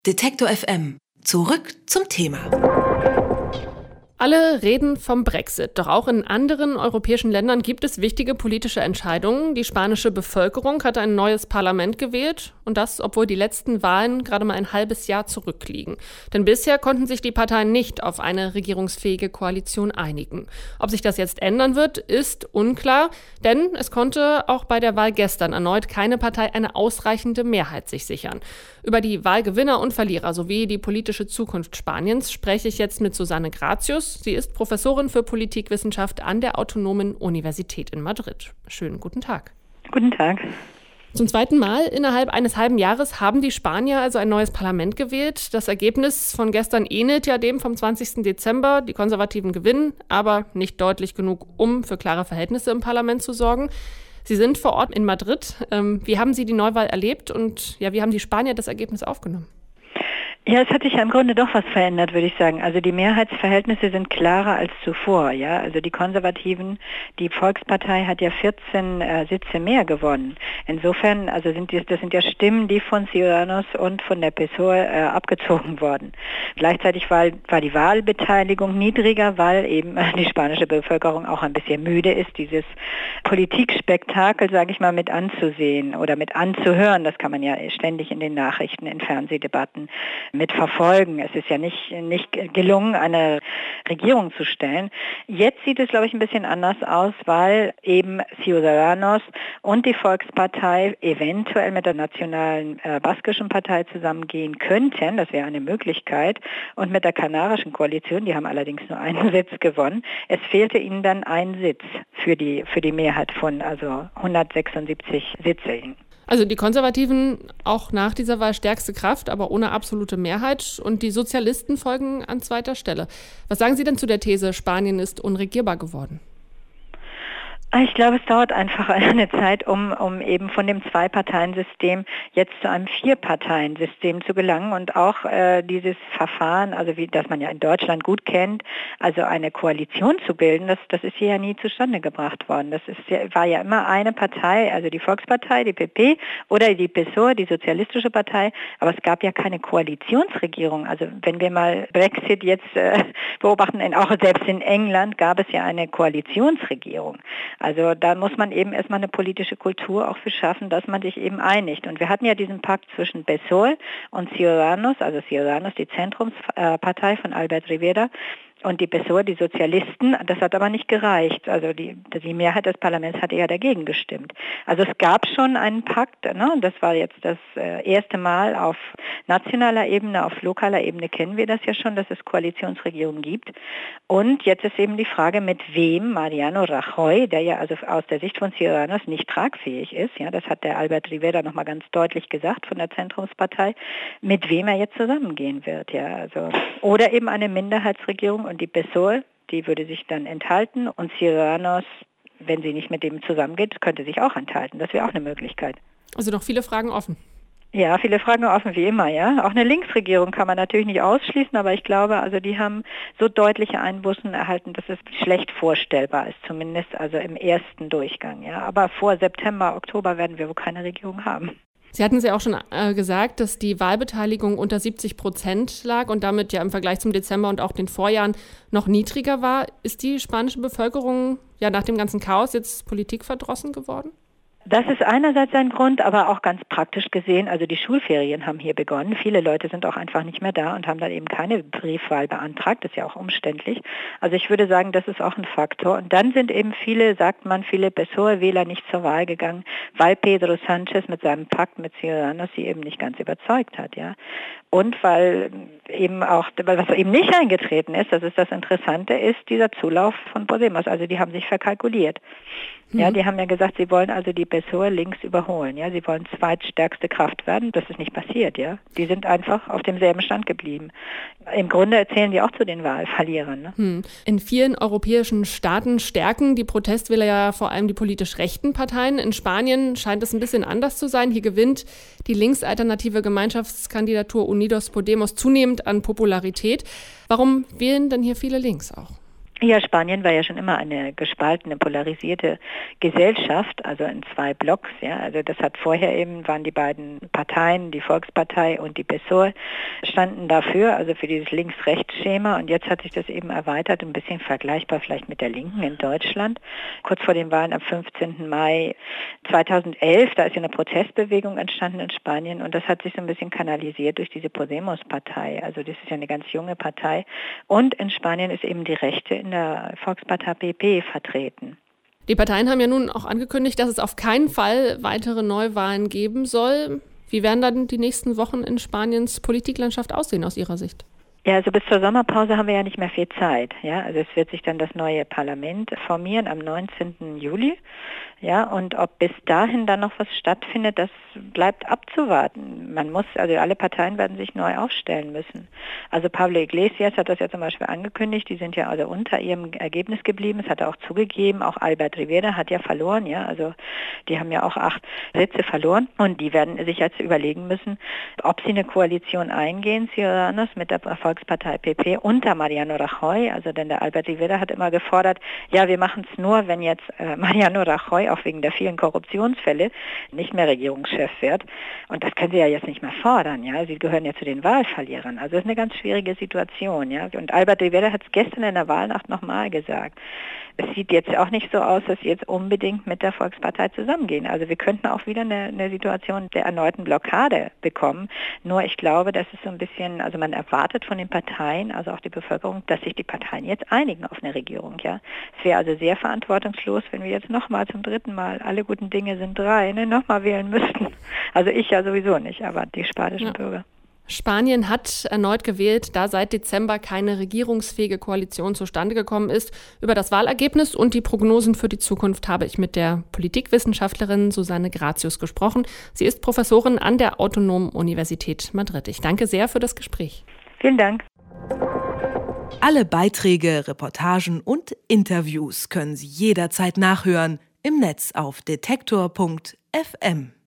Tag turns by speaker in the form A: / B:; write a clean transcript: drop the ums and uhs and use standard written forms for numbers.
A: Detektor FM. Zurück zum Thema.
B: Alle reden vom Brexit, doch auch in anderen europäischen Ländern gibt es wichtige politische Entscheidungen. Die spanische Bevölkerung hat ein neues Parlament gewählt und das, obwohl die letzten Wahlen gerade mal ein halbes Jahr zurückliegen. Denn bisher konnten sich die Parteien nicht auf eine regierungsfähige Koalition einigen. Ob sich das jetzt ändern wird, ist unklar, denn es konnte auch bei der Wahl gestern erneut keine Partei eine ausreichende Mehrheit sich sichern. Über die Wahlgewinner und Verlierer sowie die politische Zukunft Spaniens spreche ich jetzt mit Susanne Gratius. Sie ist Professorin für Politikwissenschaft an der Autonomen Universität in Madrid. Schönen guten Tag.
C: Guten Tag.
B: Zum zweiten Mal innerhalb eines halben Jahres haben die Spanier also ein neues Parlament gewählt. Das Ergebnis von gestern ähnelt ja dem vom 20. Dezember. Die Konservativen gewinnen, aber nicht deutlich genug, um für klare Verhältnisse im Parlament zu sorgen. Sie sind vor Ort in Madrid. Wie haben Sie die Neuwahl erlebt und wie haben die Spanier das Ergebnis aufgenommen?
C: Ja, es hat sich ja im Grunde doch was verändert, würde ich sagen. Also die Mehrheitsverhältnisse sind klarer als zuvor, ja. Also die Konservativen, die Volkspartei hat ja 14 Sitze mehr gewonnen. Insofern, also das sind ja Stimmen, die von Ciudadanos und von der PSOE abgezogen wurden. Gleichzeitig war die Wahlbeteiligung niedriger, weil eben die spanische Bevölkerung auch ein bisschen müde ist, dieses Politikspektakel, sage ich mal, mit anzusehen oder mit anzuhören. Das kann man ja ständig in den Nachrichten, in Fernsehdebatten mitverfolgen. Es ist ja nicht gelungen, eine Regierung zu stellen. Jetzt sieht es, glaube ich, ein bisschen anders aus, weil eben Ciudadanos und die Volkspartei eventuell mit der nationalen baskischen Partei zusammengehen könnten. Das wäre eine Möglichkeit. Und mit der kanarischen Koalition, die haben allerdings nur einen Sitz gewonnen. Es fehlte ihnen dann ein Sitz für die Mehrheit von 176 Sitzen.
B: Also die Konservativen auch nach dieser Wahl stärkste Kraft, aber ohne absolute Mehrheit. Und die Sozialisten folgen an zweiter Stelle. Was sagen Sie denn zu der These, Spanien ist unregierbar geworden?
C: Ich glaube, es dauert einfach eine Zeit, um eben von dem Zwei-Parteien-System jetzt zu einem Vier-Parteien-System zu gelangen und auch dieses Verfahren, also das man ja in Deutschland gut kennt, also eine Koalition zu bilden, das ist hier ja nie zustande gebracht worden. War ja immer eine Partei, also die Volkspartei, die PP oder die PSOE, die Sozialistische Partei, aber es gab ja keine Koalitionsregierung. Also wenn wir mal Brexit jetzt beobachten, auch selbst in England gab es ja eine Koalitionsregierung. Also da muss man eben erstmal eine politische Kultur auch für schaffen, dass man sich eben einigt. Und wir hatten ja diesen Pakt zwischen PSOE und Ciudadanos, also Ciudadanos, die Zentrumspartei von Albert Rivera, und die PSOE, die Sozialisten, das hat aber nicht gereicht. Also die Mehrheit des Parlaments hatte ja dagegen gestimmt. Also es gab schon einen Pakt, ne? Das war jetzt das erste Mal auf nationaler Ebene, auf lokaler Ebene kennen wir das ja schon, dass es Koalitionsregierungen gibt. Und jetzt ist eben die Frage, mit wem Mariano Rajoy, der ja also aus der Sicht von Ciudadanos nicht tragfähig ist, ja, das hat der Albert Rivera nochmal ganz deutlich gesagt von der Zentrumspartei, mit wem er jetzt zusammengehen wird, ja, also oder eben eine Minderheitsregierung. Und die PSOE, die würde sich dann enthalten und Ciudadanos, wenn sie nicht mit dem zusammengeht, könnte sich auch enthalten. Das wäre auch eine Möglichkeit.
B: Also noch viele Fragen offen.
C: Ja, viele Fragen offen, wie immer, ja. Auch eine Linksregierung kann man natürlich nicht ausschließen, aber ich glaube, also die haben so deutliche Einbußen erhalten, dass es schlecht vorstellbar ist, zumindest also im ersten Durchgang, ja. Aber vor September, Oktober werden wir wohl keine Regierung haben.
B: Sie hatten ja auch schon gesagt, dass die Wahlbeteiligung unter 70% lag und damit ja im Vergleich zum Dezember und auch den Vorjahren noch niedriger war. Ist die spanische Bevölkerung ja nach dem ganzen Chaos jetzt politikverdrossen geworden?
C: Das ist einerseits ein Grund, aber auch ganz praktisch gesehen, also die Schulferien haben hier begonnen. Viele Leute sind auch einfach nicht mehr da und haben dann eben keine Briefwahl beantragt. Das ist ja auch umständlich. Also ich würde sagen, das ist auch ein Faktor. Und dann sind eben viele PSOE-Wähler nicht zur Wahl gegangen, weil Pedro Sánchez mit seinem Pakt mit Ciudadanos sie eben nicht ganz überzeugt hat, ja. Und weil was eben nicht eingetreten ist, das ist das Interessante, ist dieser Zulauf von Podemos. Also die haben sich verkalkuliert. Ja, die haben ja gesagt, sie wollen also die PSOE links überholen. Ja, sie wollen zweitstärkste Kraft werden. Das ist nicht passiert. Ja, die sind einfach auf demselben Stand geblieben. Im Grunde erzählen die auch zu den Wahlverlierern. Ne?
B: In vielen europäischen Staaten stärken die Protestwähler ja vor allem die politisch rechten Parteien. In Spanien scheint es ein bisschen anders zu sein. Hier gewinnt die linksalternative Gemeinschaftskandidatur Unidos Podemos zunehmend an Popularität. Warum wählen denn hier viele links auch?
C: Ja, Spanien war ja schon immer eine gespaltene, polarisierte Gesellschaft, also in 2 Blocks. Ja, also das hat vorher eben, waren die beiden Parteien, die Volkspartei und die PSOE, standen dafür, also für dieses Links-Rechts-Schema. Und jetzt hat sich das eben erweitert, ein bisschen vergleichbar vielleicht mit der Linken in Deutschland. Kurz vor den Wahlen am 15. Mai 2011, da ist ja eine Protestbewegung entstanden in Spanien und das hat sich so ein bisschen kanalisiert durch diese Podemos-Partei. Also das ist ja eine ganz junge Partei. Und in Spanien ist eben die Rechte in der Volkspartei PP vertreten.
B: Die Parteien haben ja nun auch angekündigt, dass es auf keinen Fall weitere Neuwahlen geben soll. Wie werden dann die nächsten Wochen in Spaniens Politiklandschaft aussehen aus Ihrer Sicht?
C: Ja, also bis zur Sommerpause haben wir ja nicht mehr viel Zeit. Ja, also es wird sich dann das neue Parlament formieren am 19. Juli. Ja, und ob bis dahin dann noch was stattfindet, das bleibt abzuwarten. Man muss, also alle Parteien werden sich neu aufstellen müssen. Also Pablo Iglesias hat das ja zum Beispiel angekündigt, die sind ja also unter ihrem Ergebnis geblieben, das hat er auch zugegeben, auch Albert Rivera hat ja verloren, ja, also die haben ja auch 8 Sitze verloren und die werden sich jetzt überlegen müssen, ob sie eine Koalition eingehen, Ciudadanos, mit der Volkspartei PP unter Mariano Rajoy, also denn der Albert Rivera hat immer gefordert, ja, wir machen es nur, wenn jetzt Mariano Rajoy auch wegen der vielen Korruptionsfälle nicht mehr Regierungschef wird. Und das können sie ja jetzt nicht mehr fordern, ja. Sie gehören ja zu den Wahlverlierern. Also es ist eine ganz schwierige Situation, ja. Und Albert Rivera hat es gestern in der Wahlnacht nochmal gesagt. Es sieht jetzt auch nicht so aus, dass sie jetzt unbedingt mit der Volkspartei zusammengehen. Also wir könnten auch wieder eine Situation der erneuten Blockade bekommen. Nur ich glaube, das ist so ein bisschen, also man erwartet von den Parteien, also auch die Bevölkerung, dass sich die Parteien jetzt einigen auf eine Regierung, ja. Es wäre also sehr verantwortungslos, wenn wir jetzt nochmal zum 3. Mal, alle guten Dinge sind 3, nochmal wählen müssten. Also ich ja sowieso nicht, aber die spanischen Bürger.
B: Spanien hat erneut gewählt, da seit Dezember keine regierungsfähige Koalition zustande gekommen ist. Über das Wahlergebnis und die Prognosen für die Zukunft habe ich mit der Politikwissenschaftlerin Susanne Gratius gesprochen. Sie ist Professorin an der Autonomen Universität Madrid. Ich danke sehr für das Gespräch.
C: Vielen Dank.
A: Alle Beiträge, Reportagen und Interviews können Sie jederzeit nachhören im Netz auf detektor.fm.